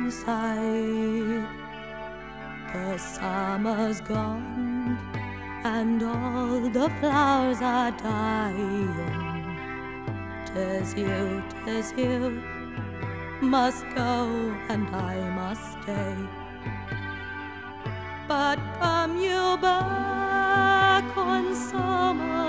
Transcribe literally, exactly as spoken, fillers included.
inside. The summer's gone, and all the flowers are dying. 'Tis you, 'tis you, must go, and I must stay. But come you back when summer